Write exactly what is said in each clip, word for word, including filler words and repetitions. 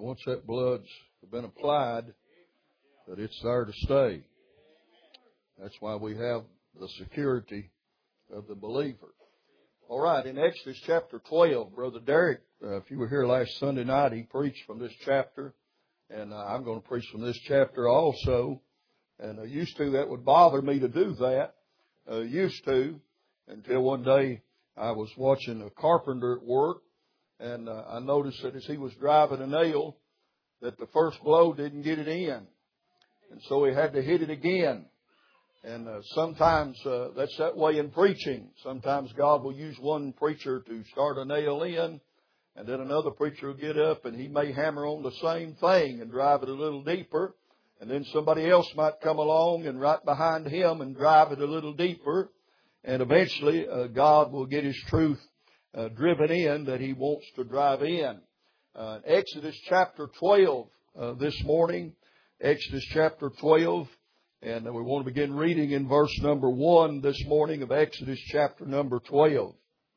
once that blood's been applied, that it's there to stay. That's why we have the security of the believer. All right, in Exodus chapter twelve, Brother Derek, uh, if you were here last Sunday night, he preached from this chapter, and uh, I'm going to preach from this chapter also. And uh, used to, that would bother me to do that. Uh, used to, until one day I was watching a carpenter at work, and uh, I noticed that as he was driving a nail, that the first blow didn't get it in. And so he had to hit it again. And uh, sometimes uh, that's that way in preaching. Sometimes God will use one preacher to start a nail in, and then another preacher will get up and he may hammer on the same thing and drive it a little deeper. And then somebody else might come along and right behind him and drive it a little deeper. And eventually uh, God will get His truth uh, driven in that He wants to drive in. Uh, Exodus chapter twelve uh, this morning. Exodus chapter twelve. And we want to begin reading in verse number one this morning of Exodus chapter number twelve.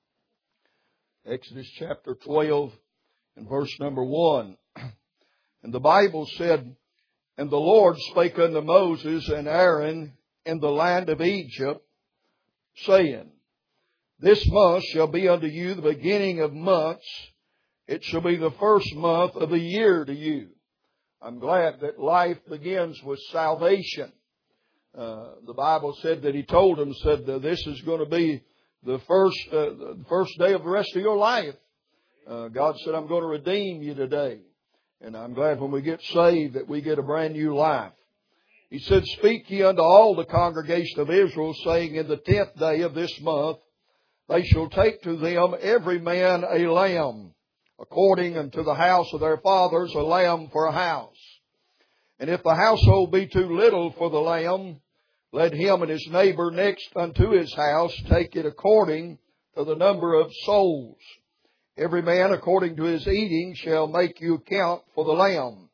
Exodus chapter twelve and verse number one. And the Bible said, "And the Lord spake unto Moses and Aaron in the land of Egypt, saying, This month shall be unto you the beginning of months. It shall be the first month of the year to you." I'm glad that life begins with salvation. Uh, the Bible said that He told them, said, uh, this is going to be the first, uh, the first day of the rest of your life. Uh, God said, I'm going to redeem you today. And I'm glad when we get saved that we get a brand new life. He said, "Speak ye unto all the congregation of Israel, saying, In the tenth day of this month, they shall take to them every man a lamb, according unto the house of their fathers, a lamb for a house. And if the household be too little for the lamb, let him and his neighbor next unto his house take it according to the number of souls. Every man according to his eating shall make you account for the lamb.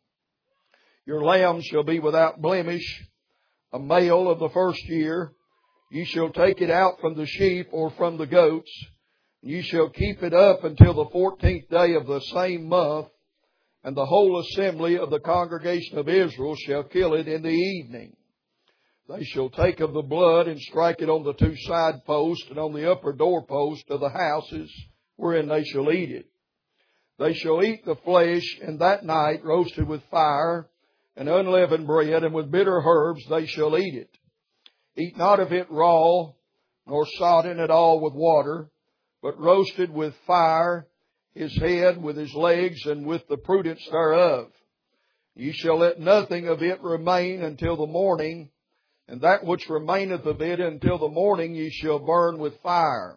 Your lamb shall be without blemish, a male of the first year. Ye shall take it out from the sheep or from the goats. Ye shall keep it up until the fourteenth day of the same month. And the whole assembly of the congregation of Israel shall kill it in the evening. They shall take of the blood and strike it on the two side posts and on the upper doorpost of the houses wherein they shall eat it. They shall eat the flesh, and that night roasted with fire and unleavened bread, and with bitter herbs they shall eat it. Eat not of it raw, nor sodden at all with water, but roasted with fire, his head with his legs, and with the prudence thereof. Ye shall let nothing of it remain until the morning, and that which remaineth of it until the morning ye shall burn with fire.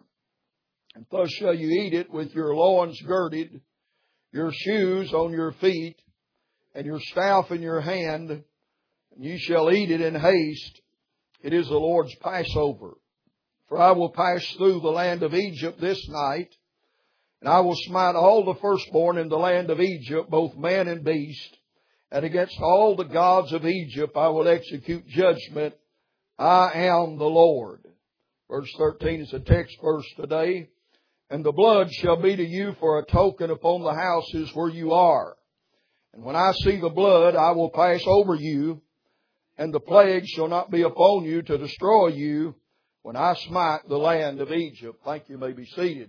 And thus shall you eat it with your loins girded, your shoes on your feet, and your staff in your hand, and ye shall eat it in haste. It is the Lord's Passover. For I will pass through the land of Egypt this night, and I will smite all the firstborn in the land of Egypt, both man and beast, and against all the gods of Egypt I will execute judgment. I am the Lord. Verse thirteen is the text verse today. And the blood shall be to you for a token upon the houses where you are. And when I see the blood, I will pass over you, and the plague shall not be upon you to destroy you when I smite the land of Egypt. Thank you. You may be seated.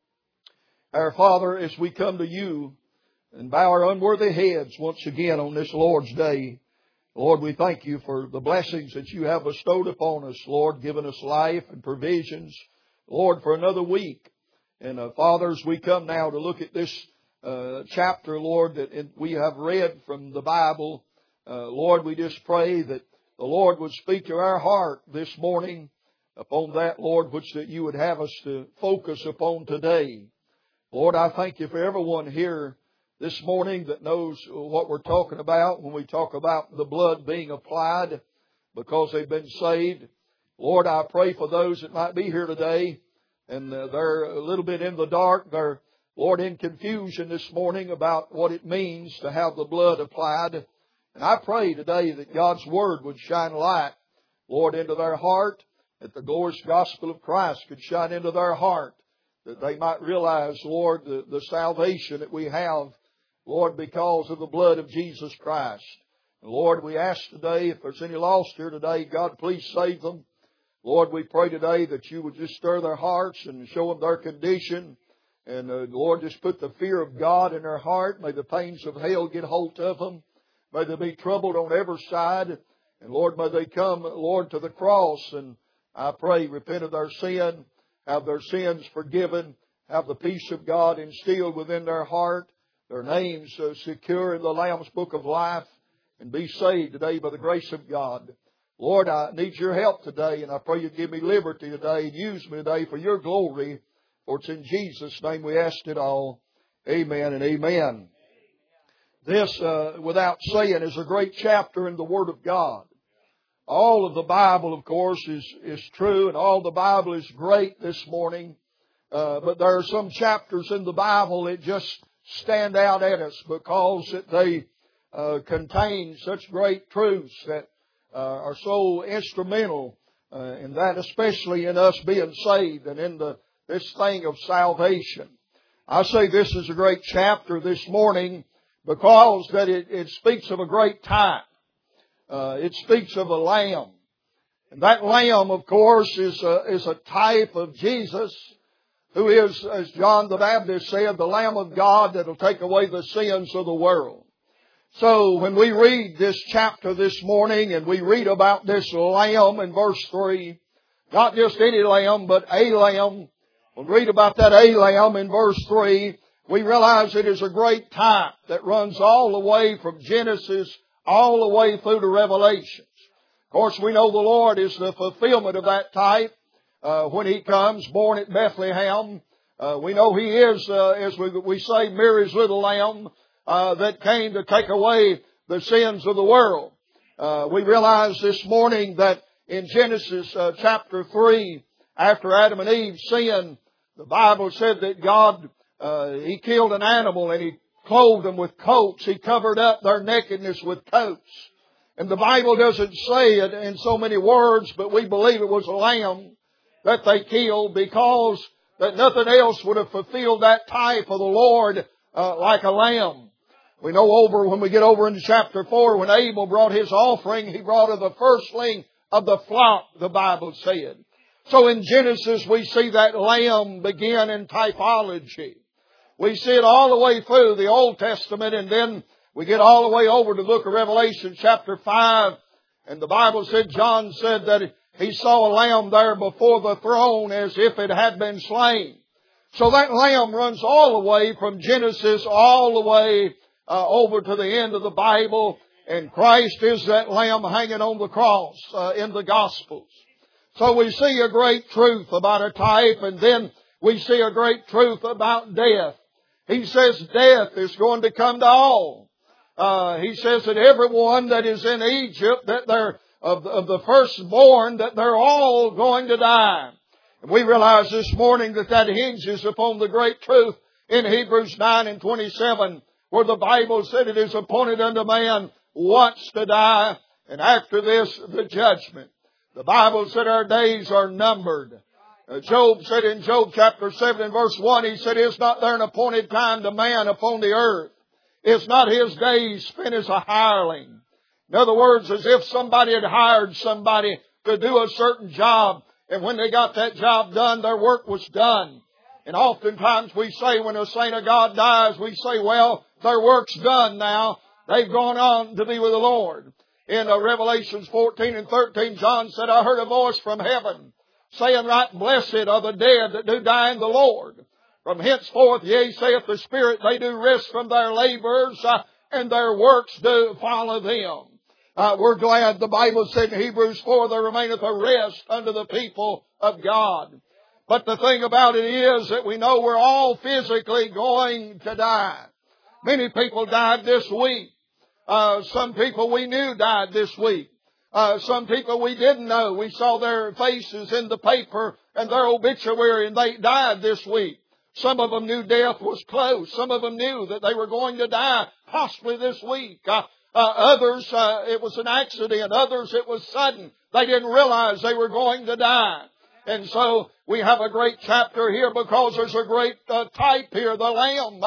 Our Father, as we come to you and bow our unworthy heads once again on this Lord's Day, Lord, we thank you for the blessings that you have bestowed upon us, Lord, giving us life and provisions, Lord, for another week. And uh, Father, as we come now to look at this uh, chapter, Lord, that it, we have read from the Bible, uh, Lord, we just pray that the Lord would speak to our heart this morning upon that, Lord, which that you would have us to focus upon today. Lord, I thank you for everyone here this morning that knows what we're talking about when we talk about the blood being applied because they've been saved. Lord, I pray for those that might be here today and uh, they're a little bit in the dark. They're, Lord, in confusion this morning about what it means to have the blood applied. And I pray today that God's Word would shine light, Lord, into their heart, that the glorious gospel of Christ could shine into their heart, that they might realize, Lord, the, the salvation that we have Lord, because of the blood of Jesus Christ. And Lord, we ask today, if there's any lost here today, God, please save them. Lord, we pray today that you would just stir their hearts and show them their condition. And uh, Lord, just put the fear of God in their heart. May the pains of hell get hold of them. May they be troubled on every side. And Lord, may they come, Lord, to the cross. And I pray, repent of their sin, have their sins forgiven, have the peace of God instilled within their heart, their names uh, secure in the Lamb's Book of Life, and be saved today by the grace of God. Lord, I need your help today, and I pray you give me liberty today and use me today for your glory. For it's in Jesus' name we ask it all. Amen and amen. This, uh, without saying, is a great chapter in the Word of God. All of the Bible, of course, is, is true, and all the Bible is great this morning. Uh, but there are some chapters in the Bible that just stand out at us because that they uh, contain such great truths that uh, are so instrumental uh, in that, especially in us being saved and in the this thing of salvation. I say this is a great chapter this morning because that it, it speaks of a great time. Uh, it speaks of a lamb. And that lamb, of course, is a, is a type of Jesus, who is, as John the Baptist said, the Lamb of God that will take away the sins of the world. So when we read this chapter this morning and we read about this lamb in verse three, not just any lamb, but a lamb, we'll read about that a lamb in verse three, we realize it is a great type that runs all the way from Genesis all the way through to Revelations. Of course, we know the Lord is the fulfillment of that type uh, when He comes, born at Bethlehem. Uh, we know He is, uh, as we, we say, Mary's little lamb uh, that came to take away the sins of the world. Uh, we realize this morning that in Genesis uh, chapter three, after Adam and Eve sinned, the Bible said that God, uh, He killed an animal and He clothed them with coats. He covered up their nakedness with coats. And the Bible doesn't say it in so many words, but we believe it was a lamb that they killed because that nothing else would have fulfilled that type of the Lord uh, like a lamb. We know over, when we get over into chapter four, when Abel brought his offering, he brought of the firstling of the flock, the Bible said. So in Genesis we see that lamb begin in typology. We see it all the way through the Old Testament, and then we get all the way over to the book of Revelation chapter five. And the Bible said, John said that he saw a lamb there before the throne as if it had been slain. So that lamb runs all the way from Genesis all the way uh, over to the end of the Bible. And Christ is that lamb hanging on the cross uh, in the Gospels. So we see a great truth about a type, and then we see a great truth about death. He says death is going to come to all. Uh, he says that everyone that is in Egypt, that they're of, of the firstborn, that they're all going to die. And we realize this morning that that hinges upon the great truth in Hebrews nine and twenty-seven, where the Bible said it is appointed unto man once to die, and after this the judgment. The Bible said our days are numbered. Uh, Job said in Job chapter seven and verse one, he said, is not there an appointed time to man upon the earth? Is not his days spent as a hireling? In other words, as if somebody had hired somebody to do a certain job, and when they got that job done, their work was done. And oftentimes we say when a saint of God dies, we say, well, their work's done now. They've gone on to be with the Lord. In uh, Revelations fourteen and thirteen, John said, I heard a voice from heaven saying, right blessed are the dead that do die in the Lord. From henceforth, yea, saith the Spirit, they do rest from their labors, uh, and their works do follow them. Uh, we're glad the Bible said in Hebrews four, there remaineth a rest unto the people of God. But the thing about it is that we know we're all physically going to die. Many people died this week. Uh, some people we knew died this week. Uh, some people we didn't know. We saw their faces in the paper and their obituary, and they died this week. Some of them knew death was close. Some of them knew that they were going to die possibly this week. Uh, uh, others, uh, it was an accident. Others, it was sudden. They didn't realize they were going to die. And so we have a great chapter here because there's a great uh, type here, the Lamb. Uh,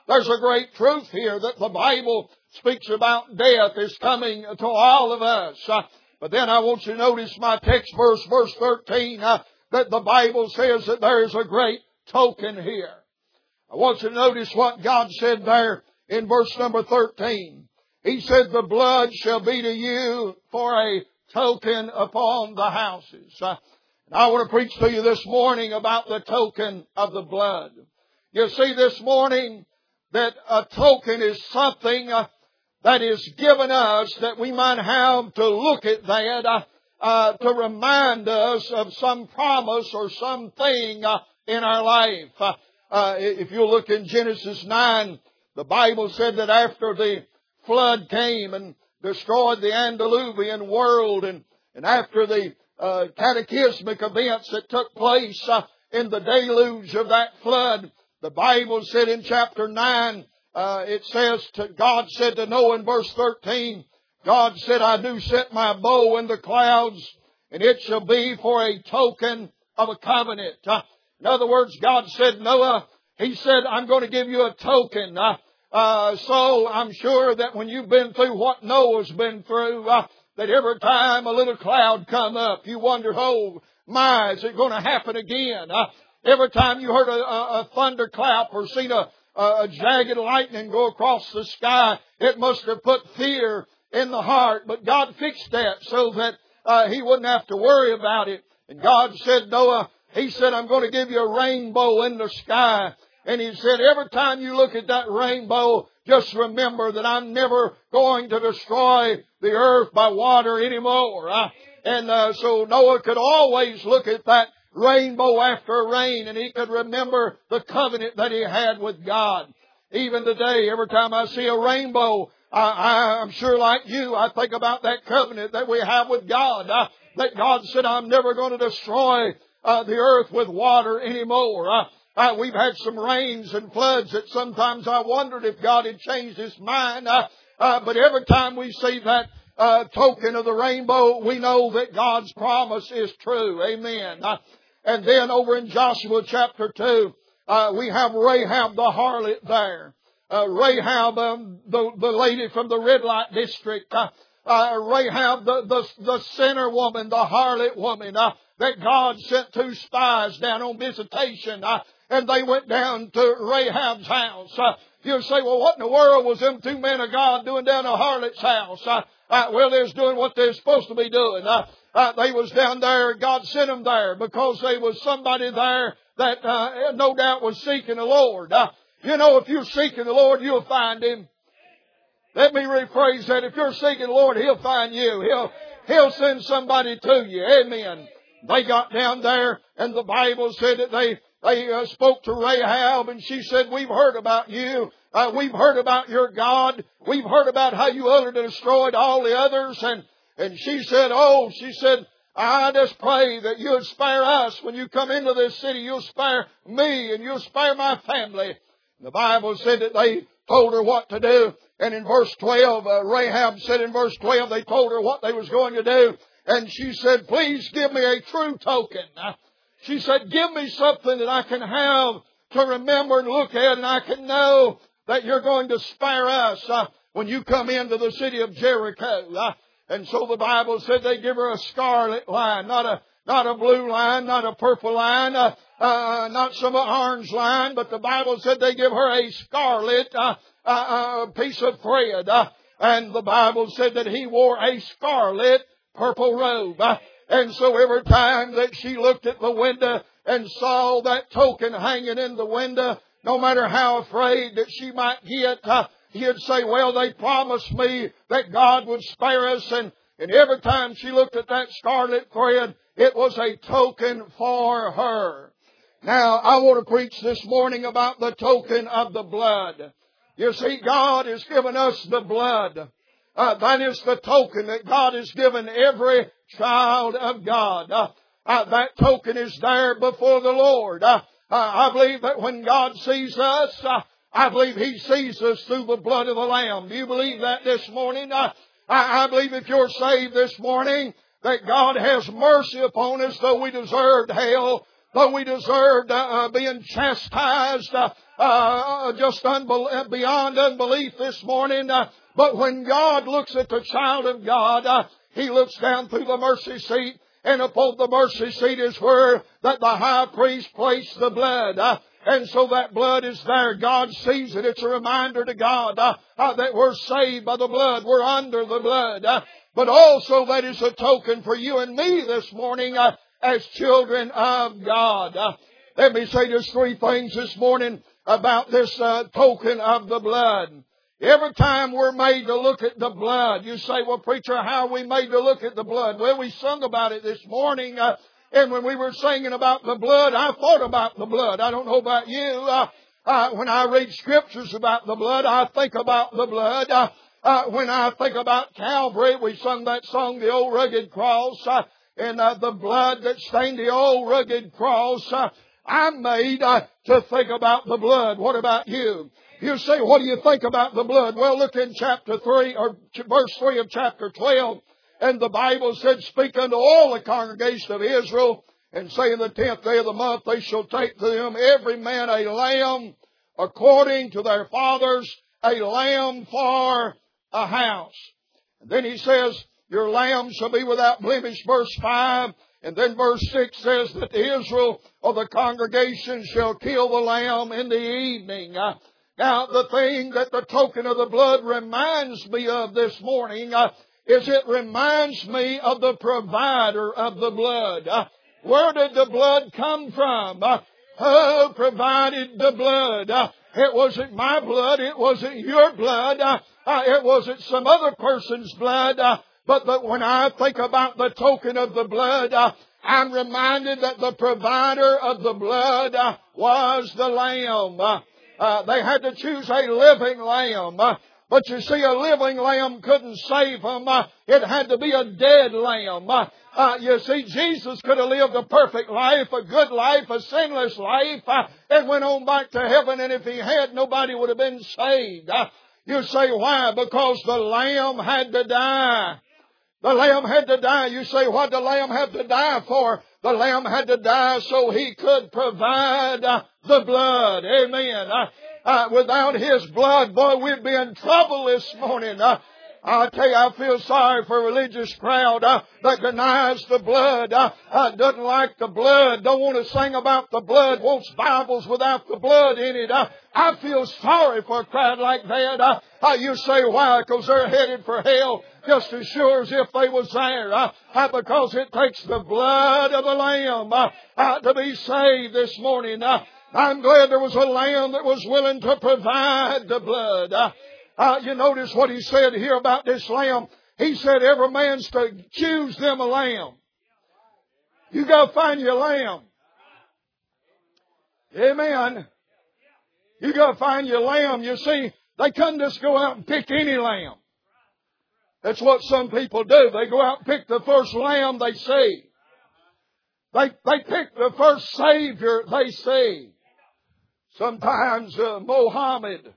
there's a great truth here that the Bible speaks about death is coming to all of us. Uh, but then I want you to notice my text verse, verse thirteen, uh, that the Bible says that there is a great token here. I want you to notice what God said there in verse number thirteen. He said, the blood shall be to you for a token upon the houses. Uh, and I want to preach to you this morning about the token of the blood. You see, this morning that a token is something uh, that is given us that we might have to look at that uh, uh, to remind us of some promise or something uh, in our life. Uh, uh, if you look in Genesis nine, the Bible said that after the flood came and destroyed the antediluvian world, and, and after the uh, cataclysmic events that took place uh, in the deluge of that flood, the Bible said in chapter nine, uh, it says, to, God said to Noah in verse thirteen, God said, I do set my bow in the clouds, and it shall be for a token of a covenant. Uh, in other words, God said, Noah, He said, I'm going to give you a token. Uh, uh, so I'm sure that when you've been through what Noah's been through, uh, that every time a little cloud come up, you wonder, oh my, is it going to happen again? Uh, every time you heard a, a, a thunderclap or seen a, a jagged lightning go across the sky, it must have put fear in the heart. But God fixed that so that uh, he wouldn't have to worry about it. And God said, Noah, He said, I'm going to give you a rainbow in the sky. And He said, every time you look at that rainbow, just remember that I'm never going to destroy the earth by water anymore. Uh, and uh, so Noah could always look at that rainbow after rain, and he could remember the covenant that he had with God. Even today, every time I see a rainbow, I, I, I'm sure like you, I think about that covenant that we have with God. Uh, that God said, I'm never going to destroy uh, the earth with water anymore. Uh, uh, we've had some rains and floods that sometimes I wondered if God had changed His mind. Uh, uh, but every time we see that uh, token of the rainbow, we know that God's promise is true. Amen. Uh, and then over in Joshua chapter two, uh, we have Rahab the harlot there. Uh, Rahab, um, the, the lady from the red light district. Uh, uh, Rahab, the, the, the sinner woman, the harlot woman, uh, that God sent two spies down on visitation, uh, and they went down to Rahab's house. Uh, you'll say, well, what in the world was them two men of God doing down at a harlot's house? Uh, uh, well, they was doing what they were supposed to be doing. Uh, uh, they was down there, God sent them there because there was somebody there that uh, no doubt was seeking the Lord. Uh, you know, if you're seeking the Lord, you'll find Him. Let me rephrase that. If you're seeking the Lord, He'll find you. He'll, He'll send somebody to you. Amen. They got down there, and the Bible said that they, they uh, spoke to Rahab, and she said, we've heard about you. Uh, we've heard about your God. We've heard about how you utterly destroyed all the others. And, and she said, oh, she said, I just pray that you'll spare us. When you come into this city, you'll spare me and you'll spare my family. The Bible said that they told her what to do. And in verse twelve, uh, Rahab said in verse twelve, they told her what they was going to do. And she said, please give me a true token. Uh, she said, give me something that I can have to remember and look at, and I can know that you're going to spare us uh, when you come into the city of Jericho. Uh, and so the Bible said they give her a scarlet line, not a not a blue line, not a purple line, uh, uh, not some orange line, but the Bible said they give her a scarlet uh, uh, uh, piece of thread. Uh, and the Bible said that he wore a scarlet purple robe. Uh, and so every time that she looked at the window and saw that token hanging in the window, no matter how afraid that she might get, uh, he'd say, well, they promised me that God would spare us. And, and every time she looked at that scarlet thread, it was a token for her. Now, I want to preach this morning about the token of the blood. You see, God has given us the blood. Uh, that is the token that God has given every child of God. Uh, uh, that token is there before the Lord. Uh, uh, I believe that when God sees us, uh, I believe He sees us through the blood of the Lamb. Do you believe that this morning? Uh, I, I believe if you're saved this morning, that God has mercy upon us, though we deserved hell, though we deserved uh, being chastised uh, uh, just unbel- beyond unbelief this morning. Uh, but when God looks at the child of God, uh, He looks down through the mercy seat, and upon the mercy seat is where that the high priest placed the blood. Uh, and so that blood is there. God sees it. It's a reminder to God uh, uh, that we're saved by the blood. We're under the blood. Uh, but also that is a token for you and me this morning uh, as children of God. Uh, let me say just three things this morning about this uh, token of the blood. Every time we're made to look at the blood, you say, well, preacher, how are we made to look at the blood? Well, we sung about it this morning. Uh, and when we were singing about the blood, I thought about the blood. I don't know about you. Uh, uh, when I read scriptures about the blood, I think about the blood. Uh, uh, when I think about Calvary, we sung that song, The Old Rugged Cross, uh, and uh, the blood that stained the old rugged cross. Uh, I'm made uh, to think about the blood. What about you? You say, what do you think about the blood? Well, look in chapter three, or verse three of chapter twelve. And the Bible said, speak unto all the congregation of Israel, and say in the tenth day of the month, they shall take to them every man a lamb according to their fathers, a lamb for a house. And then he says, your lamb shall be without blemish, verse five. And then verse six says that the Israel of the congregation shall kill the lamb in the evening. Uh, Now, the thing that the token of the blood reminds me of this morning uh, is it reminds me of the provider of the blood. Uh, where did the blood come from? Uh, who provided the blood? Uh, it wasn't my blood. It wasn't your blood. Uh, uh, it wasn't some other person's blood. Uh, but the, when I think about the token of the blood, uh, I'm reminded that the provider of the blood uh, was the lamb. Uh, Uh, they had to choose a living lamb. Uh, but you see, a living lamb couldn't save them. Uh, it had to be a dead lamb. Uh, uh, you see, Jesus could have lived a perfect life, a good life, a sinless life, uh, and went on back to heaven. And if He had, nobody would have been saved. Uh, you say, why? Because the lamb had to die. The lamb had to die. You say, what did the lamb have to die for? The lamb had to die so He could provide uh, the blood. Amen. Uh, uh, without His blood, boy, we'd be in trouble this morning. Uh, I tell you, I feel sorry for a religious crowd uh, that denies the blood, uh, uh, doesn't like the blood, don't want to sing about the blood, wants Bibles without the blood in it. Uh, I feel sorry for a crowd like that. Uh, uh, you say, why? Because they're headed for hell just as sure as if they was there. Uh, uh, because it takes the blood of the Lamb uh, uh, to be saved this morning. Uh, I'm glad there was a Lamb that was willing to provide the blood. Uh, Uh, you notice what He said here about this lamb. He said every man's to choose them a lamb. You got to find your lamb. Amen. You got to find your lamb. You see, they couldn't just go out and pick any lamb. That's what some people do. They go out and pick the first lamb they see. They, they pick the first Savior they see. Sometimes uh, Mohammed.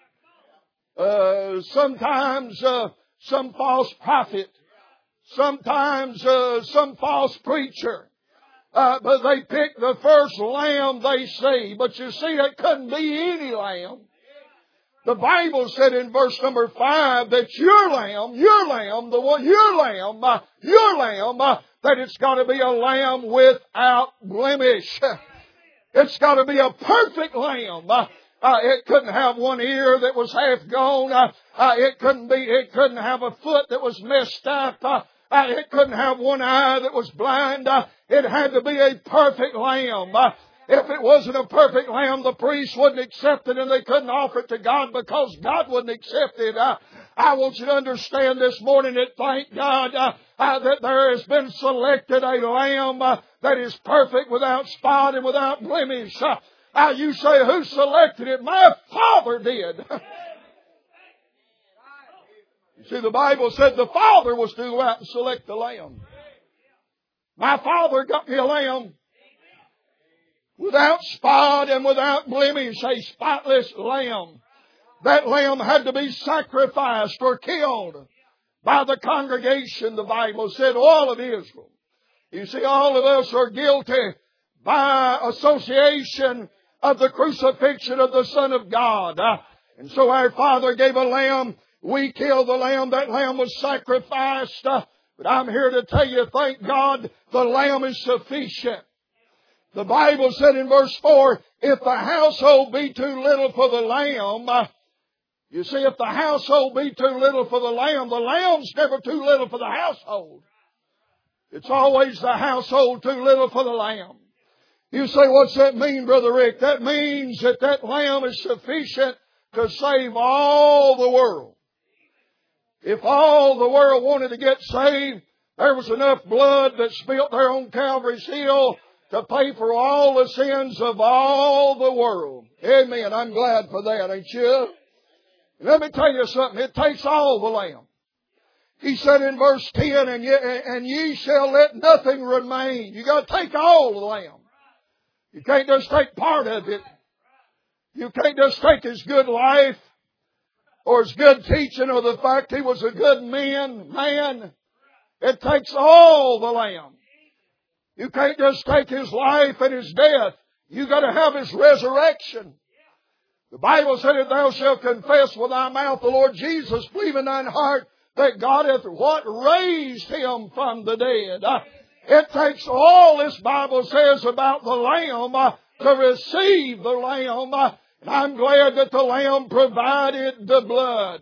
Uh, sometimes uh, some false prophet, sometimes uh, some false preacher, uh, but they pick the first lamb they see. But you see, it couldn't be any lamb. The Bible said in verse number five that your lamb, your lamb, the one, your lamb, uh, your lamb, uh, that it's got to be a lamb without blemish. It's got to be a perfect lamb. Uh, Uh, it couldn't have one ear that was half gone. Uh, uh, it couldn't be. It couldn't have a foot that was messed up. Uh, uh, it couldn't have one eye that was blind. Uh, it had to be a perfect lamb. Uh, if it wasn't a perfect lamb, the priest wouldn't accept it, and they couldn't offer it to God because God wouldn't accept it. Uh, I want you to understand this morning that thank God uh, uh, that there has been selected a lamb uh, that is perfect, without spot and without blemish. Uh, Uh, you say, who selected it? My Father did. You see, the Bible said the Father was to go out and select the lamb. My Father got me a lamb without spot and without blemish, a spotless lamb. That lamb had to be sacrificed or killed by the congregation, the Bible said, all of Israel. You see, all of us are guilty by association of the crucifixion of the Son of God. Uh, and so our Father gave a lamb. We killed the lamb. That lamb was sacrificed. Uh, but I'm here to tell you, thank God, the lamb is sufficient. The Bible said in verse four, if the household be too little for the lamb, uh, you see, if the household be too little for the lamb, the lamb's never too little for the household. It's always the household too little for the lamb. You say, what's that mean, Brother Rick? That means that that lamb is sufficient to save all the world. If all the world wanted to get saved, there was enough blood that spilt there on Calvary's Hill to pay for all the sins of all the world. Amen. I'm glad for that, ain't you? Let me tell you something. It takes all the lamb. He said in verse ten, and ye, and ye shall let nothing remain. You got to take all the lamb. You can't just take part of it. You can't just take his good life or his good teaching or the fact he was a good man. Man, it takes all the lamb. You can't just take his life and his death. You got to have his resurrection. The Bible said, if thou shalt confess with thy mouth the Lord Jesus, believe in thine heart that God hath what? Raised him from the dead. Uh, it takes all this Bible says about the Lamb uh, to receive the Lamb. Uh, and I'm glad that the Lamb provided the blood.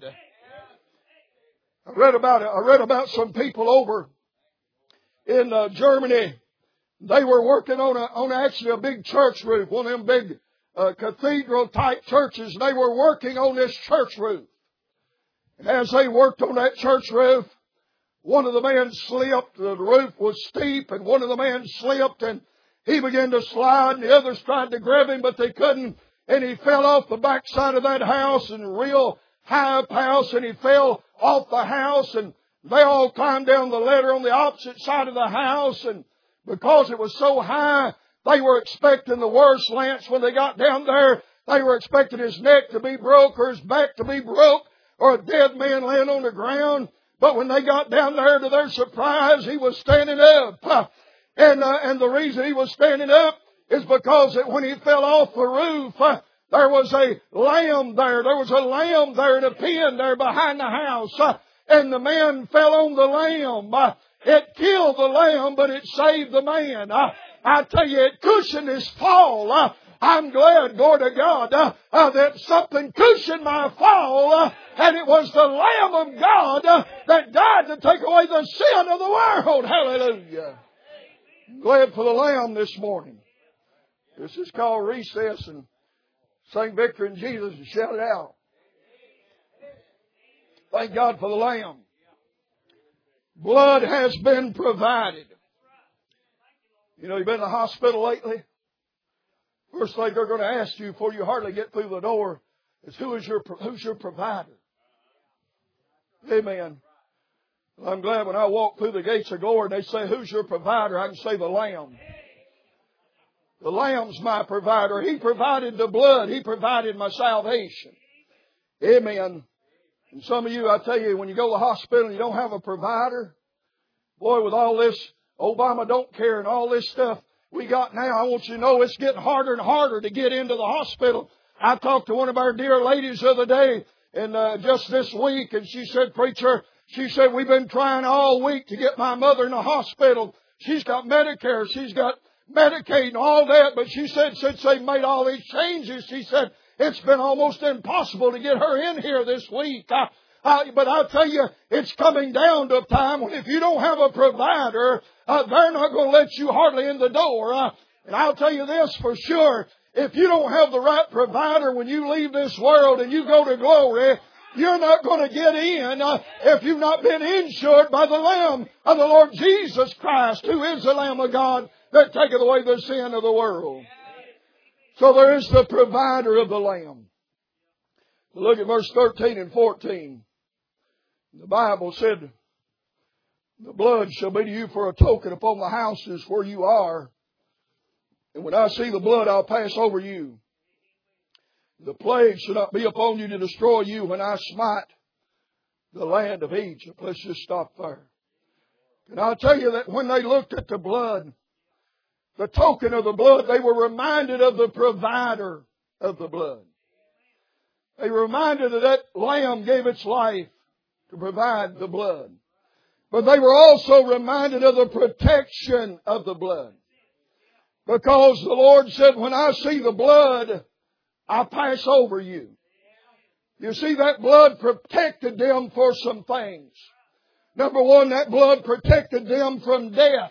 I read about it. I read about some people over in uh, Germany. They were working on a, on actually a big church roof, one of them big Uh, cathedral-type churches. They were working on this church roof. And as they worked on that church roof, one of the men slipped. The roof was steep, and one of the men slipped, and he began to slide, and the others tried to grab him, but they couldn't. And he fell off the backside of that house, and a real high-up house, and he fell off the house, and they all climbed down the ladder on the opposite side of the house, and because it was so high, they were expecting the worst. Lance, when they got down there, they were expecting his neck to be broke or his back to be broke or a dead man laying on the ground. But when they got down there, to their surprise, he was standing up. And, uh, and the reason he was standing up is because that when he fell off the roof, uh, there was a lamb there. There was a lamb there in a pen there behind the house. Uh, and the man fell on the lamb. Uh, it killed the lamb, but it saved the man. Uh, I tell you, it cushioned his fall. Uh, I'm glad, glory to God, uh, uh, that something cushioned my fall, uh, and it was the Lamb of God uh, that died to take away the sin of the world. Hallelujah. I'm glad for the Lamb this morning. This is called recess, and sing Victory in Jesus and shout it out. Thank God for the Lamb. Blood has been provided. You know, you've been in the hospital lately. First thing they're going to ask you before you hardly get through the door is who is your who's your provider? Amen. Well, I'm glad when I walk through the gates of glory and they say, who's your provider? I can say the Lamb. The Lamb's my provider. He provided the blood. He provided my salvation. Amen. And some of you, I tell you, when you go to the hospital and you don't have a provider, boy, with all this Obama don't care and all this stuff we got now, I want you to know it's getting harder and harder to get into the hospital. I talked to one of our dear ladies the other day, and uh, just this week, and she said, preacher, she said, we've been trying all week to get my mother in the hospital. She's got Medicare, she's got Medicaid and all that, but she said since they made all these changes, she said, it's been almost impossible to get her in here this week. I, I, but I'll tell you, it's coming down to a time when if you don't have a provider, uh, they're not going to let you hardly in the door. Uh, and I'll tell you this for sure, if you don't have the right provider when you leave this world and you go to glory, you're not going to get in uh, if you've not been insured by the Lamb of the Lord Jesus Christ, who is the Lamb of God that taketh away the sin of the world. So there is the provider of the Lamb. Look at verse thirteen and fourteen. The Bible said, the blood shall be to you for a token upon the houses where you are. And when I see the blood, I'll pass over you. The plague shall not be upon you to destroy you when I smite the land of Egypt. Let's just stop there. And I'll tell you that when they looked at the blood, the token of the blood, they were reminded of the provider of the blood. They were reminded that that lamb gave its life to provide the blood. But they were also reminded of the protection of the blood. Because the Lord said, when I see the blood, I pass over you. You see, that blood protected them for some things. Number one, that blood protected them from death.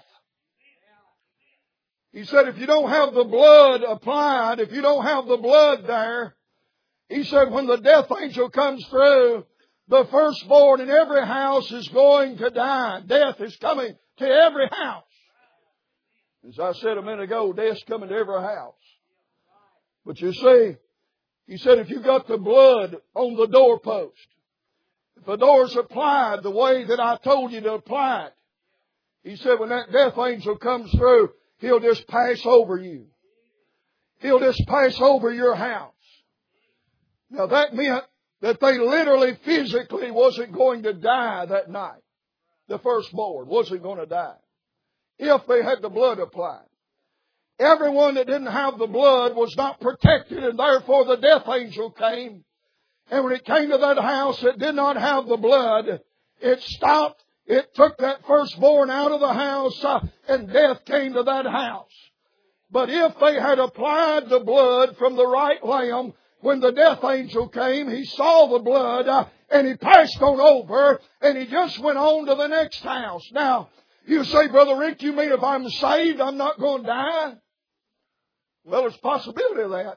He said, if you don't have the blood applied, if you don't have the blood there, He said, when the death angel comes through, the firstborn in every house is going to die. Death is coming to every house. As I said a minute ago, death's coming to every house. But you see, He said, if you've got the blood on the doorpost, if the door's applied the way that I told you to apply it, He said, when that death angel comes through, he'll just pass over you. He'll just pass over your house. Now that meant that they literally, physically wasn't going to die that night. The firstborn wasn't going to die if they had the blood applied. Everyone that didn't have the blood was not protected, and therefore the death angel came. And when it came to that house that did not have the blood, it stopped. It took that firstborn out of the house, uh, and death came to that house. But if they had applied the blood from the right lamb, when the death angel came, he saw the blood, uh, and he passed on over, and he just went on to the next house. Now, you say, Brother Rick, you mean if I'm saved, I'm not going to die? Well, there's a possibility of that.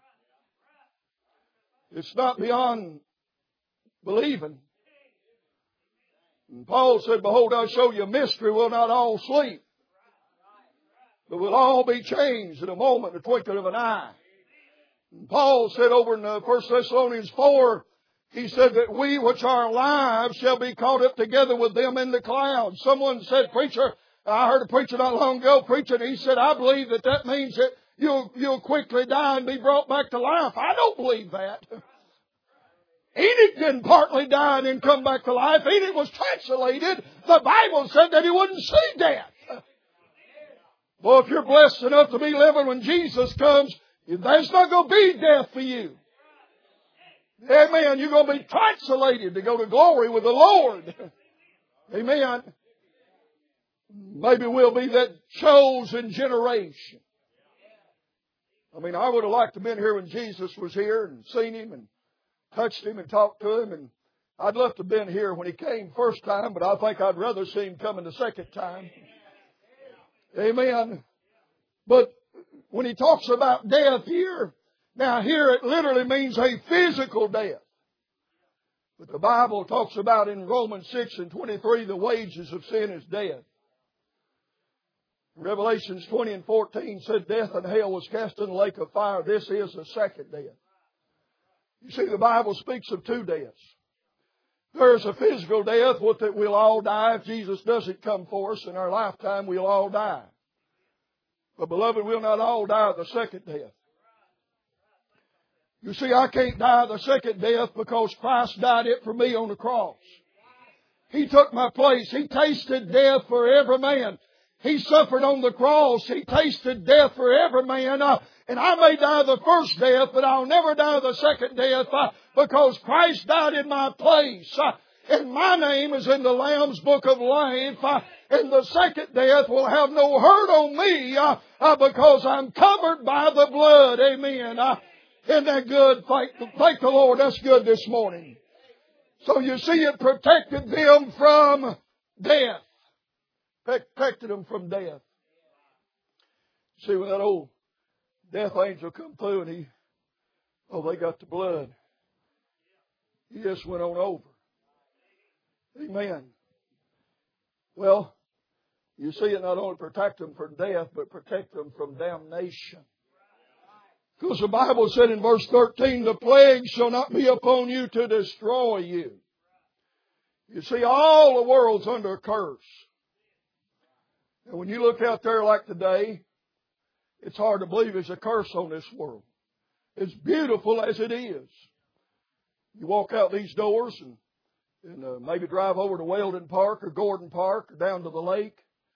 It's not beyond believing. And Paul said, behold, I'll show you a mystery. We'll not all sleep, but we'll all be changed in a moment, the twinkling of an eye. And Paul said over in First Thessalonians four, he said that we which are alive shall be caught up together with them in the clouds. Someone said, preacher, I heard a preacher not long ago preaching. He said, I believe that that means that you'll, you'll quickly die and be brought back to life. I don't believe that. Enoch didn't partly die and then come back to life. Enoch was translated. The Bible said that he wouldn't see death. Well, if you're blessed enough to be living when Jesus comes, there's not going to be death for you. Amen. You're going to be translated to go to glory with the Lord. Amen. Maybe we'll be that chosen generation. I mean, I would have liked to have been here when Jesus was here and seen Him and touched Him and talked to Him. And I'd love to have been here when He came first time, but I think I'd rather see Him coming the second time. Amen. But when He talks about death here, now here it literally means a physical death. But the Bible talks about in Romans six and twenty-three, the wages of sin is death. Revelations twenty and fourteen said death and hell was cast in the lake of fire. This is the second death. You see, the Bible speaks of two deaths. There's a physical death, with that we'll all die. If Jesus doesn't come for us in our lifetime, we'll all die. But beloved, we'll not all die the second death. You see, I can't die the second death because Christ died it for me on the cross. He took my place. He tasted death for every man. He suffered on the cross. He tasted death for every man. Uh, and I may die the first death, but I'll never die the second death uh, because Christ died in my place. Uh, and my name is in the Lamb's Book of Life. Uh, and the second death will have no hurt on me uh, uh, because I'm covered by the blood. Amen. Uh, isn't that good? Thank, thank the Lord. That's good this morning. So you see, it protected them from death. Protected them from death. See, when that old death angel come through and he, oh, they got the blood. He just went on over. Amen. Well, you see, it not only protect them from death, but protect them from damnation. Because the Bible said in verse thirteen, the plague shall not be upon you to destroy you. You see, all the world's under a curse. And when you look out there like today, it's hard to believe there's a curse on this world. As beautiful as it is. You walk out these doors and, and uh, maybe drive over to Weldon Park or Gordon Park or down to the lake.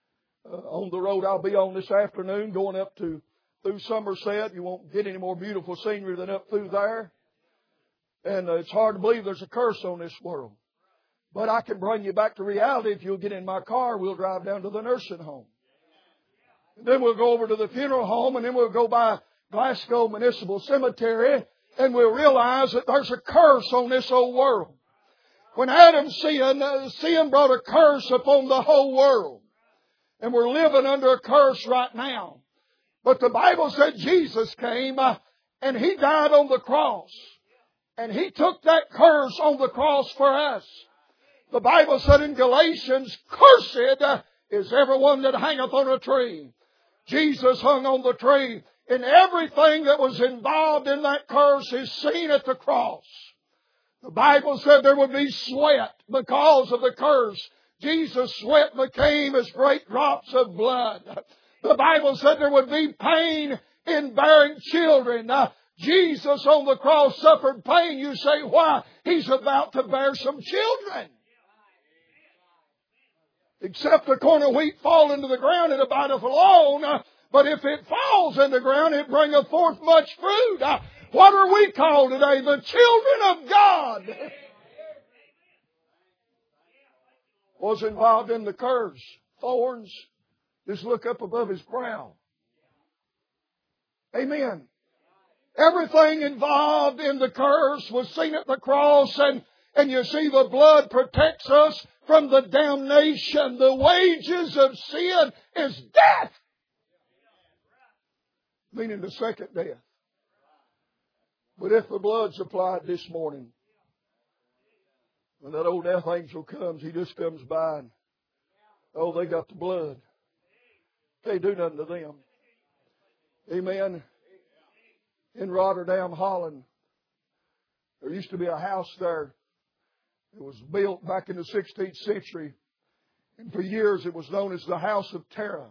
uh, on the road I'll be on this afternoon going up to through Somerset. You won't get any more beautiful scenery than up through there. And uh, it's hard to believe there's a curse on this world. But I can bring you back to reality. If you'll get in my car, we'll drive down to the nursing home. And then we'll go over to the funeral home, and then we'll go by Glasgow Municipal Cemetery, and we'll realize that there's a curse on this old world. When Adam sinned, uh, sin brought a curse upon the whole world. And we're living under a curse right now. But the Bible said Jesus came uh, and He died on the cross. And He took that curse on the cross for us. The Bible said in Galatians, cursed uh, is everyone that hangeth on a tree. Jesus hung on the tree. And everything that was involved in that curse is seen at the cross. The Bible said there would be sweat because of the curse. Jesus' sweat became as great drops of blood. The Bible said there would be pain in bearing children. Now, Jesus on the cross suffered pain. You say, why? He's about to bear some children. Except a corn of wheat fall into the ground, it abideth alone. But if it falls in the ground, it bringeth forth much fruit. What are we called today? The children of God. Was involved in the curse. Thorns. Just look up above His brow. Amen. Everything involved in the curse was seen at the cross. And, and you see the blood protects us from the damnation. The wages of sin is death. Meaning the second death. But if the blood's applied this morning, when that old death angel comes, he just comes by and, oh, they got the blood. Can't do nothing to them. Amen. In Rotterdam, Holland, there used to be a house there. It was built back in the sixteenth century. And for years it was known as the House of Terror.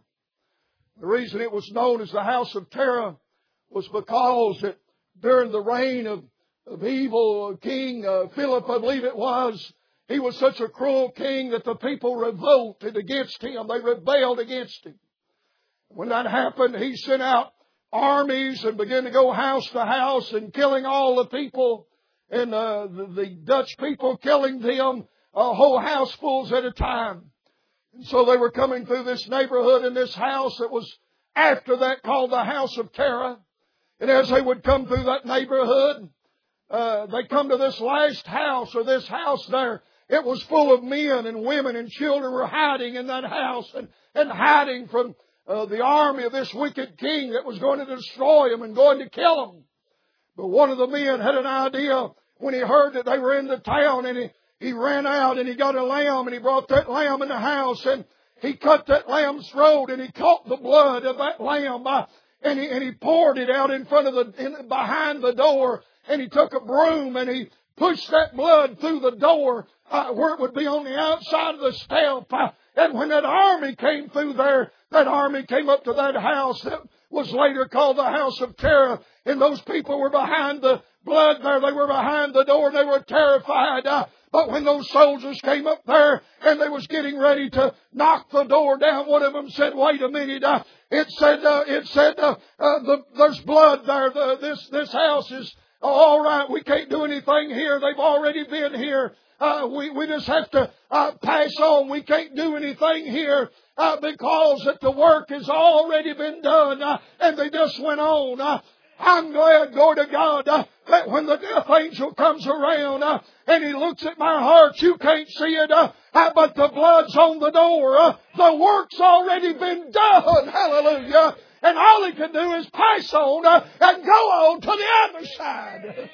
The reason it was known as the House of Terror was because that during the reign of, of evil King uh, Philip, I believe it was, he was such a cruel king that the people revolted against him. They rebelled against him. When that happened, he sent out armies and began to go house to house and killing all the people. And uh, the, the Dutch people killing them, uh, whole housefuls at a time. And so they were coming through this neighborhood in this house that was after that called the House of Terror. And as they would come through that neighborhood, uh, they come to this last house or this house there. It was full of men and women and children were hiding in that house and, and hiding from uh, the army of this wicked king that was going to destroy them and going to kill them. But one of the men had an idea when he heard that they were in the town, and he, he ran out and he got a lamb and he brought that lamb in the house and he cut that lamb's throat and he caught the blood of that lamb uh, and he and he poured it out in front of the in, behind the door, and he took a broom and he pushed that blood through the door uh, where it would be on the outside of the step. Uh, and when that army came through there, that army came up to that house that was later called the House of Terror. And those people were behind the blood there. They were behind the door and they were terrified. Uh, but when those soldiers came up there and they was getting ready to knock the door down, one of them said, wait a minute. Uh, it said, uh, it said, uh, uh, the, there's blood there. The, this, this house is uh, all right. We can't do anything here. They've already been here. Uh, we, we just have to uh, pass on. We can't do anything here uh, because that the work has already been done. Uh, and they just went on. Uh, I'm glad, glory to God, uh, that when the death angel comes around uh, and he looks at my heart, you can't see it, uh, uh, but the blood's on the door. Uh, the work's already been done. Hallelujah. And all he can do is pass on uh, and go on to the other side.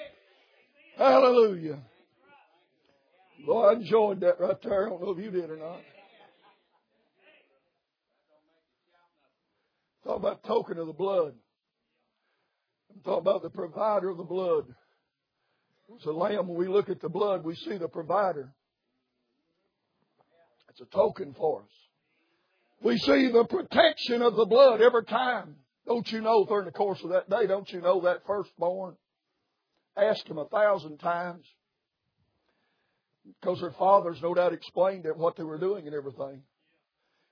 Hallelujah. Boy, I enjoyed that right there. I don't know if you did or not. Talk about token of the blood. I'm talking about the provider of the blood. It's a lamb. When we look at the blood, we see the provider. It's a token for us. We see the protection of the blood every time. Don't you know during the course of that day, don't you know that firstborn asked him a thousand times? Because their fathers no doubt explained it, what they were doing and everything.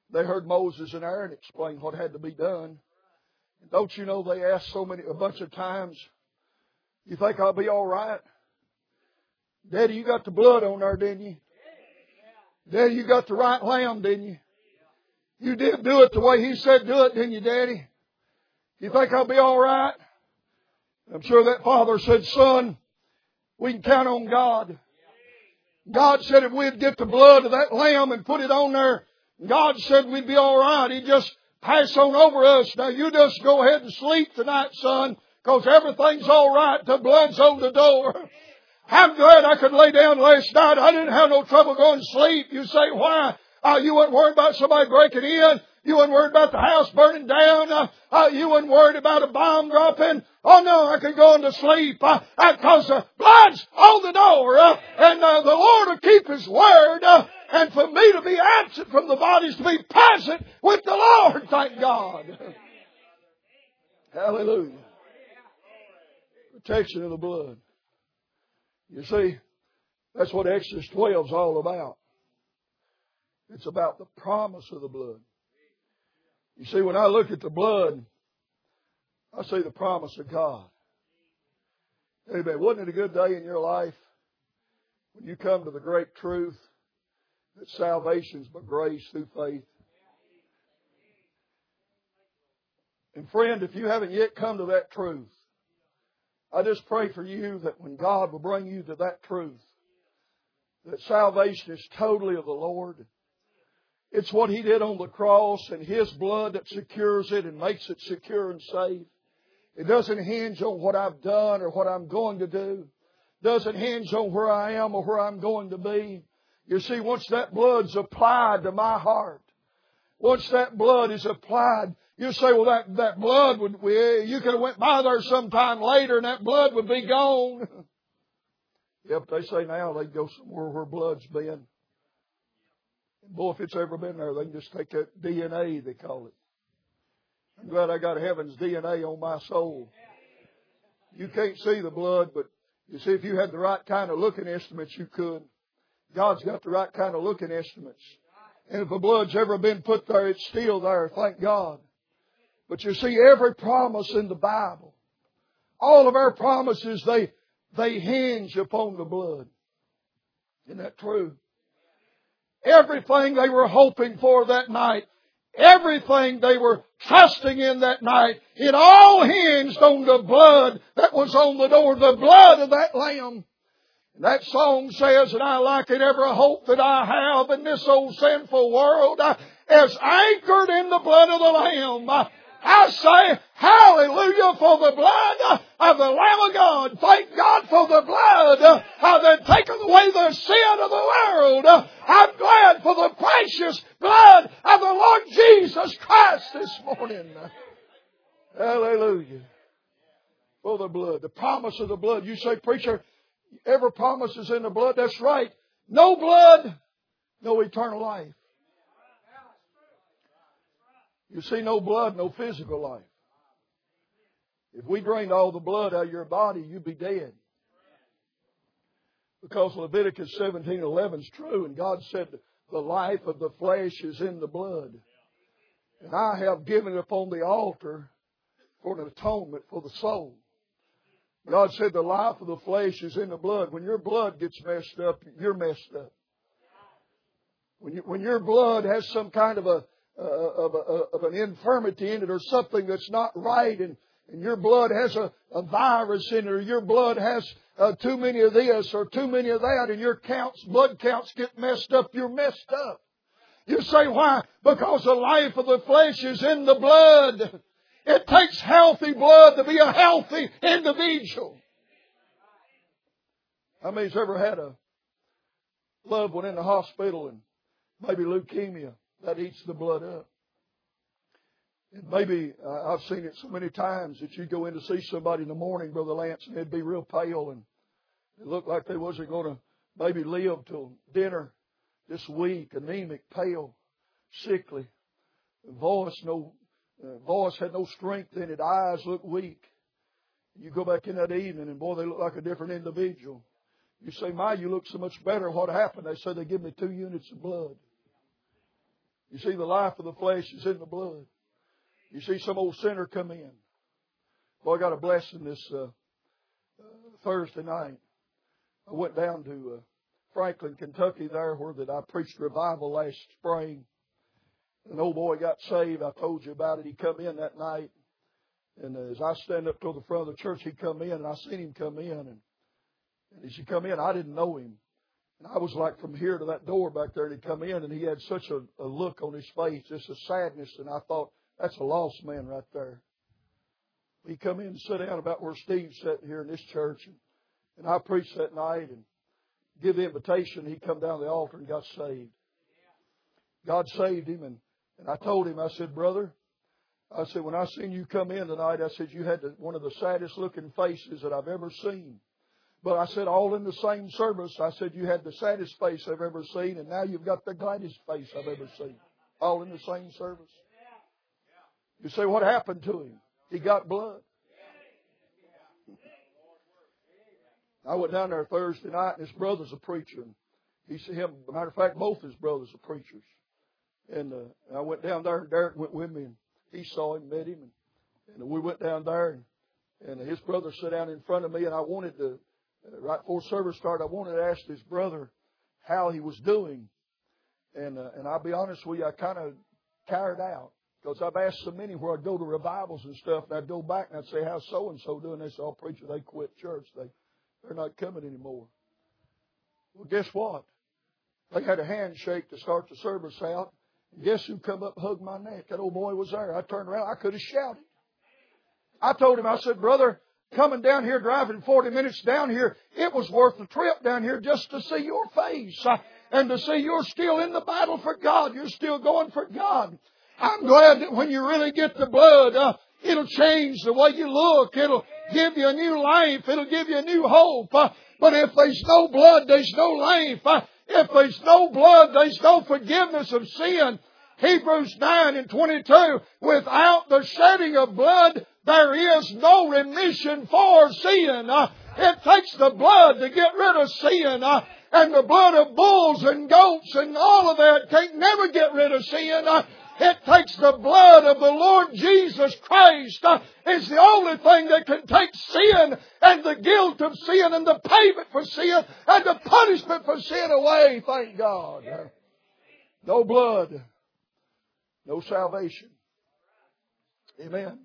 They heard Moses and Aaron explain what had to be done. And don't you know they asked so many, a bunch of times, you think I'll be all right? Daddy, you got the blood on there, didn't you? Daddy, you got the right lamb, didn't you? You did do it the way He said do it, didn't you, Daddy? You think I'll be all right? I'm sure that father said, son, we can count on God. God said if we'd get the blood of that lamb and put it on there, God said we'd be all right. He'd just pass on over us. Now you just go ahead and sleep tonight, son, because everything's all right. The blood's on the door. I'm glad I could lay down last night. I didn't have no trouble going to sleep. You say, why? Uh, you weren't worried about somebody breaking in. You weren't worried about the house burning down. Uh, uh, you weren't worried about a bomb dropping. Oh no, I could go into sleep uh, because the blood's on the door. Uh, and uh, the Lord will keep His word. Uh, and for me to be absent from the body is to be present with the Lord. Thank God. Hallelujah. Protection of the blood. You see, that's what Exodus twelve is all about. It's about the promise of the blood. You see, when I look at the blood, I see the promise of God. Amen. Wasn't it a good day in your life when you come to the great truth that salvation's but grace through faith? And friend, if you haven't yet come to that truth, I just pray for you that when God will bring you to that truth, that salvation is totally of the Lord. It's what He did on the cross and His blood that secures it and makes it secure and safe. It doesn't hinge on what I've done or what I'm going to do. It doesn't hinge on where I am or where I'm going to be. You see, once that blood's applied to my heart, once that blood is applied, you say, well, that, that blood would, you could have went by there sometime later and that blood would be gone. Yep, they say now they go somewhere where blood's been. Boy, if it's ever been there, they can just take that D N A, they call it. I'm glad I got heaven's D N A on my soul. You can't see the blood, but you see, if you had the right kind of looking instruments, you could. God's got the right kind of looking instruments. And if the blood's ever been put there, it's still there, thank God. But you see, every promise in the Bible, all of our promises, they, they hinge upon the blood. Isn't that true? Everything they were hoping for that night, everything they were trusting in that night, it all hinged on the blood that was on the door, the blood of that Lamb. And that song says, and I like it, every hope that I have in this old sinful world uh, is anchored in the blood of the Lamb. Uh, I say, hallelujah for the blood of the Lamb of God. Thank God for the blood uh, that taketh away the sin of the world. Uh, I'm glad for the precious blood of the Lord Jesus Christ this morning. Hallelujah. For the blood. The promise of the blood. You say, preacher, every promise is in the blood. That's right. No blood, no eternal life. You see, no blood, no physical life. If we drained all the blood out of your body, you'd be dead. Because Leviticus seventeen eleven is true, and God said the life of the flesh is in the blood. And I have given it upon the altar for an atonement for the soul. God said the life of the flesh is in the blood. When your blood gets messed up, you're messed up. When, you, when your blood has some kind of a Uh, of, a, of an infirmity in it or something that's not right, and, and your blood has a, a virus in it, or your blood has uh, too many of this or too many of that, and your counts, blood counts get messed up, you're messed up. You say, why? Because the life of the flesh is in the blood. It takes healthy blood to be a healthy individual. How many's ever had a loved one in the hospital and maybe leukemia? That eats the blood up. And maybe, uh, I've seen it so many times that you go in to see somebody in the morning, Brother Lance, and they'd be real pale and it looked like they wasn't going to maybe live till dinner this week, anemic, pale, sickly. Voice, no, uh, voice had no strength in it. Eyes looked weak. You go back in that evening and boy, they look like a different individual. You say, my, you look so much better. What happened? They said they give me two units of blood. You see, the life of the flesh is in the blood. You see some old sinner come in. Boy, I got a blessing this uh, uh, Thursday night. I went down to uh, Franklin, Kentucky there where that I preached revival last spring. An old boy got saved. I told you about it. He come in that night. And uh, as I stand up to the front of the church, he come in, and I seen him come in. And, and as he come in, I didn't know him. And I was like from here to that door back there, and he'd come in, and he had such a, a look on his face, just a sadness. And I thought, that's a lost man right there. He come in and sit down about where Steve's sitting here in this church. And, and I preached that night and give the invitation. He come down the altar and got saved. God saved him. And, and I told him, I said, brother, I said, when I seen you come in tonight, I said, you had the, one of the saddest looking faces that I've ever seen. But I said, all in the same service, I said, you had the saddest face I've ever seen, and now you've got the gladdest face I've ever seen. All in the same service. You say, what happened to him? He got blood. I went down there Thursday night, and his brother's a preacher. And he said, him, as a matter of fact, both his brothers are preachers. And uh, I went down there, and Derek went with me, and he saw him, met him, and, and we went down there, and, and his brother sat down in front of me, and I wanted to, uh, right before service started, I wanted to ask his brother how he was doing. And uh, and I'll be honest with you, I kind of tired out. Because I've asked so many where I'd go to revivals and stuff, and I'd go back and I'd say, how's so-and-so doing? They say, oh, preacher, they quit church. They, they're not coming anymore. Well, guess what? They had a handshake to start the service out. And guess who come up and hugged my neck? That old boy was there. I turned around. I could have shouted. I told him, I said, brother, coming down here, driving forty minutes down here, it was worth the trip down here just to see your face. Uh, and to see you're still in the battle for God. You're still going for God. I'm glad that when you really get the blood, uh, it'll change the way you look. It'll give you a new life. It'll give you a new hope. Uh, but if there's no blood, there's no life. Uh, if there's no blood, there's no forgiveness of sin. Hebrews nine and twenty-two, without the shedding of blood, there is no remission for sin. Uh, it takes the blood to get rid of sin. Uh, and the blood of bulls and goats and all of that can't never get rid of sin. Uh, It takes the blood of the Lord Jesus Christ. Uh, it's the only thing that can take sin and the guilt of sin and the payment for sin and the punishment for sin away. Thank God. Uh, no blood. No salvation. Amen.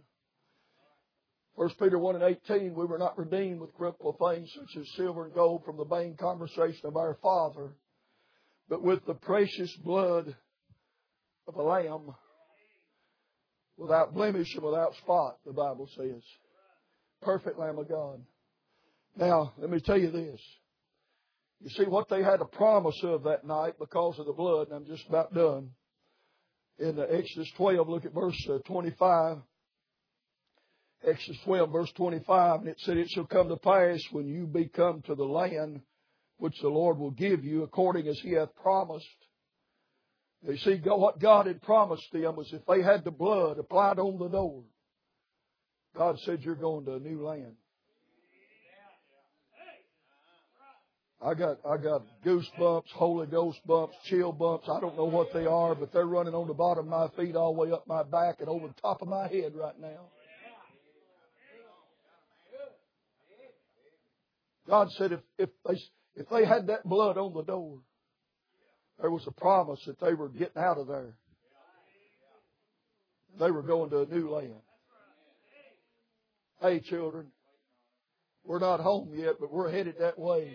First Peter one and eighteen, we were not redeemed with corruptible things such as silver and gold from the vain conversation of our Father, but with the precious blood of a lamb, without blemish and without spot, the Bible says. Perfect Lamb of God. Now, let me tell you this. You see what they had a promise of that night because of the blood, and I'm just about done. In Exodus twelve, look at verse twenty-five. Exodus twelve, verse twenty-five, and it said, it shall come to pass when you be come to the land which the Lord will give you, according as He hath promised. You see, what God had promised them was if they had the blood applied on the door, God said, you're going to a new land. I got I got goosebumps, Holy Ghost bumps, chill bumps. I don't know what they are, but they're running on the bottom of my feet all the way up my back and over the top of my head right now. God said if, if they if they had that blood on the door, there was a promise that they were getting out of there. They were going to a new land. Hey, children, we're not home yet, but we're headed that way.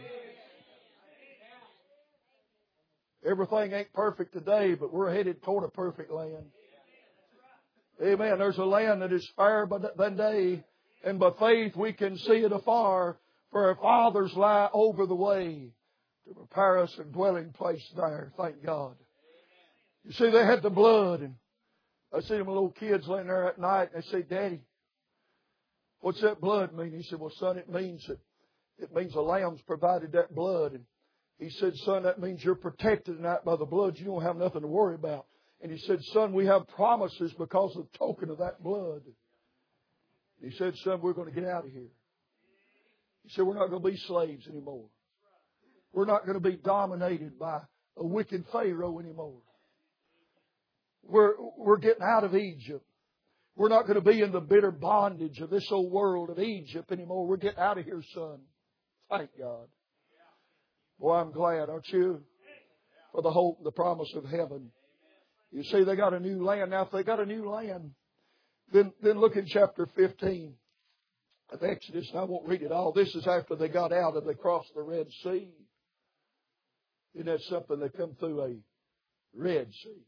Everything ain't perfect today, but we're headed toward a perfect land. Amen. There's a land that is fairer than day, and by faith we can see it afar, for our fathers lie over the way to prepare us a dwelling place there. Thank God. You see, they had the blood, and I see them little kids laying there at night, and they say, Daddy, what's that blood mean? He said, well, son, it means that it means the lamb's provided that blood. And he said, son, that means you're protected tonight by the blood. You don't have nothing to worry about. And he said, son, we have promises because of the token of that blood. And he said, son, we're going to get out of here. He said, we're not going to be slaves anymore. We're not going to be dominated by a wicked Pharaoh anymore. we're, we're getting out of Egypt. We're not going to be in the bitter bondage of this old world of Egypt anymore. We're getting out of here, son. Thank God. Boy, I'm glad, aren't you? For the hope and the promise of heaven. You see, they got a new land. Now, if they got a new land, then, then look in chapter fifteen of Exodus. And I won't read it all. This is after they got out and they crossed the Red Sea. Isn't that something? They come through a Red Sea.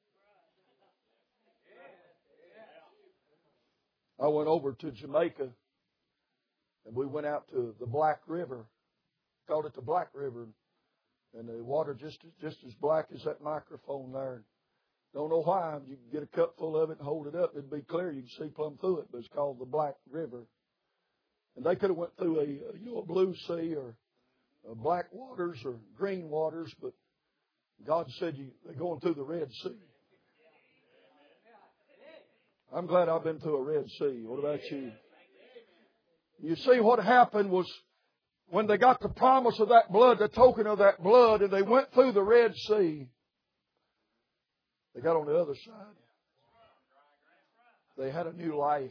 I went over to Jamaica and we went out to the Black River. Called it the Black River. And the water just, just as black as that microphone there. Don't know why. You can get a cup full of it and hold it up. It'd be clear. You can see plumb through it. But it's called the Black River. And they could have went through a, you know, a blue sea or a black waters or green waters. But God said you, they're going through the Red Sea. I'm glad I've been through a Red Sea. What about you? You see, what happened was when they got the promise of that blood, the token of that blood, and they went through the Red Sea, they got on the other side. They had a new life.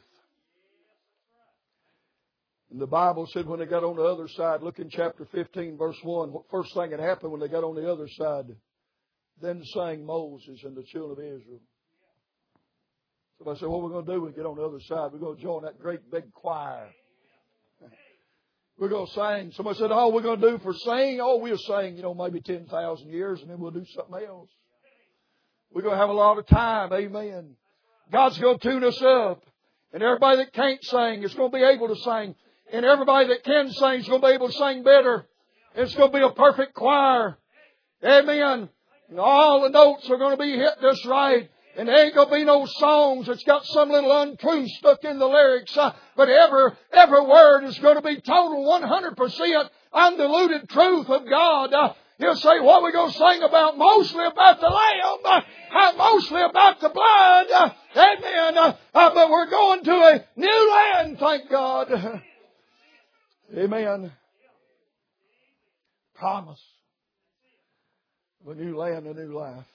And the Bible said when they got on the other side, look in chapter fifteen, verse one, what first thing that happened when they got on the other side? Then sang Moses and the children of Israel. Somebody said, what we're going to do when we get on the other side? We're going to join that great big choir. We're going to sing. Somebody said, oh, we're going to do for sing? Oh, we'll sing, you know, maybe ten thousand years and then we'll do something else. We're going to have a lot of time. Amen. God's going to tune us up. And everybody that can't sing is going to be able to sing. And everybody that can sing is going to be able to sing better. It's going to be a perfect choir. Amen. And all the notes are going to be hit just right. And there ain't going to be no songs that's got some little untruth stuck in the lyrics. Uh, but every, every word is going to be total one hundred percent undiluted truth of God. Uh, He'll say, what are we going to sing about? Mostly about the Lamb. Uh, uh, mostly about the blood. Uh, amen. Uh, uh, but we're going to a new land, thank God. Amen. Promise of a new land, a new life.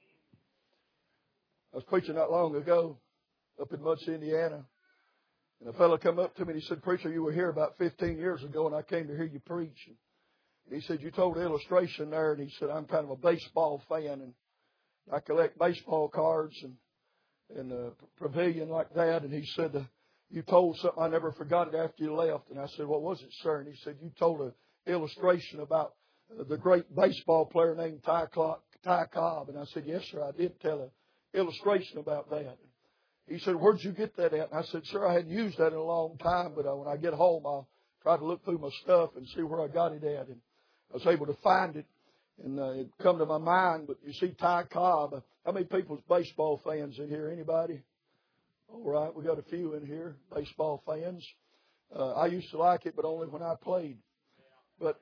I was preaching not long ago up in Muncie, Indiana. And a fellow come up to me and he said, preacher, you were here about fifteen years ago and I came to hear you preach. And he said, you told an illustration there. And he said, I'm kind of a baseball fan and I collect baseball cards and, and a pavilion like that. And he said, uh, you told something, I never forgot it after you left. And I said, what was it, sir? And he said, you told an illustration about uh, the great baseball player named Ty, Clock, Ty Cobb. And I said, yes, sir, I did tell an illustration about that. He said, where'd you get that at? And I said, sir, I hadn't used that in a long time, but uh, when I get home, I'll try to look through my stuff and see where I got it at. And I was able to find it, and uh, it come to my mind. But you see, Ty Cobb, uh, how many people's baseball fans in here? Anybody? All right, we got a few in here, baseball fans. Uh, I used to like it, but only when I played. But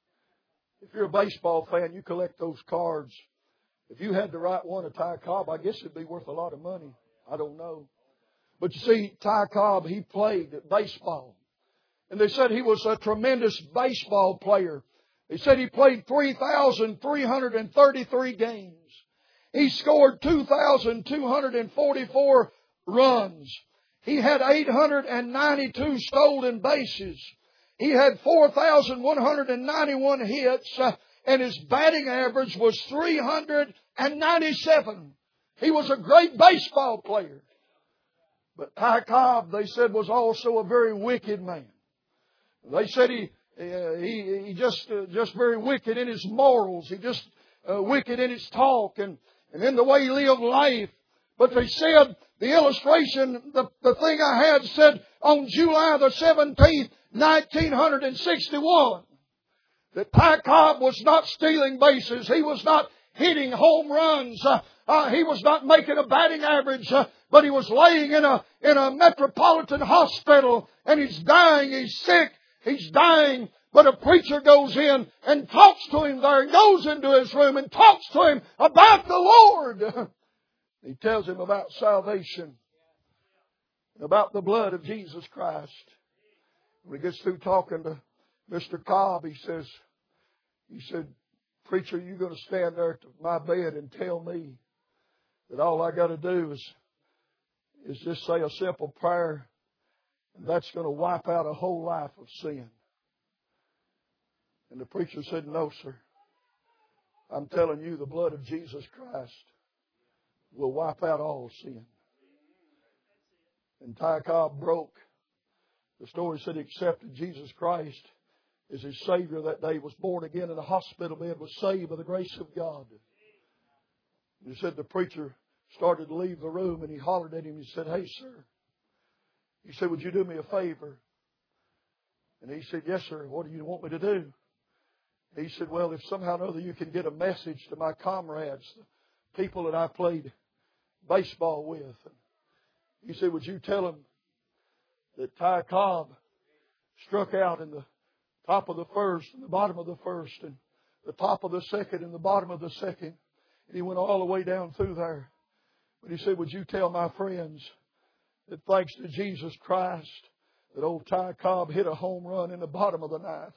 if you're a baseball fan, you collect those cards. If you had the right one of Ty Cobb, I guess it'd be worth a lot of money. I don't know. But you see, Ty Cobb, he played baseball. And they said he was a tremendous baseball player. They said he played three thousand three hundred thirty-three games. He scored two thousand two hundred forty-four runs. He had eight hundred ninety-two stolen bases. He had four thousand one hundred ninety-one hits. Uh, and his batting average was three hundred ninety-seven. He was a great baseball player. But Ty Cobb, they said, was also a very wicked man. They said he uh, he, he just uh, just very wicked in his morals. He just uh, wicked in his talk and, and in the way he lived life. But they said, the illustration, the, the thing I had said on July the seventeenth, nineteen sixty-one, that Ty Cobb was not stealing bases. He was not hitting home runs. Uh, uh, he was not making a batting average. Uh, but he was laying in a in a metropolitan hospital and he's dying. He's sick. He's dying. But a preacher goes in and talks to him there and goes into his room and talks to him about the Lord. He tells him about salvation, about the blood of Jesus Christ. When he gets through talking to Mister Cobb, he says, he said, preacher, you're going to stand there at my bed and tell me that all I got to do is, is just say a simple prayer, and that's going to wipe out a whole life of sin. And the preacher said, no, sir. I'm telling you, the blood of Jesus Christ will wipe out all sin. And Ty Cobb broke. The story said he accepted Jesus Christ as his Savior that day, was born again in a hospital bed, was saved by the grace of God. And he said the preacher started to leave the room, and he hollered at him. He said, hey, sir. He said, would you do me a favor? And he said, yes, sir. What do you want me to do? He said, well, if somehow or other you can get a message to my comrades, the people that I played baseball with. He said, would you tell them that Ty Cobb struck out in the top of the first and the bottom of the first and the top of the second and the bottom of the second. And he went all the way down through there. But he said, would you tell my friends that thanks to Jesus Christ, that old Ty Cobb hit a home run in the bottom of the ninth.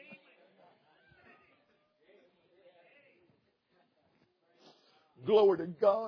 Glory to God.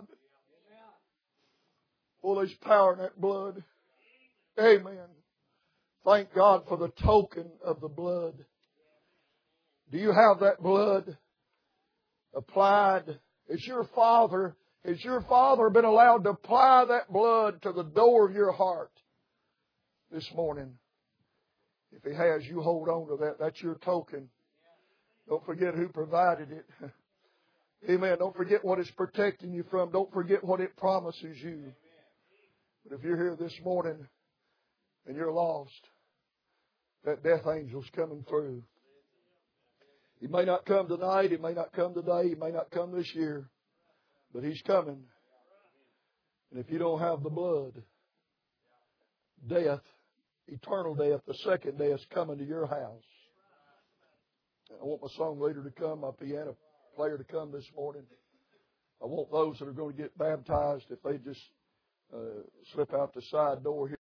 Oh, there's power in that blood. Amen. Thank God for the token of the blood. Do you have that blood applied? Has your Father, has your Father been allowed to apply that blood to the door of your heart this morning? If He has, you hold on to that. That's your token. Don't forget who provided it. Amen. Don't forget what it's protecting you from. Don't forget what it promises you. But if you're here this morning and you're lost, that death angel's coming through. He may not come tonight. He may not come today. He may not come this year. But He's coming. And if you don't have the blood, death, eternal death, the second death is coming to your house. I want my song leader to come, my piano player to come this morning. I want those that are going to get baptized, if they just uh, slip out the side door here.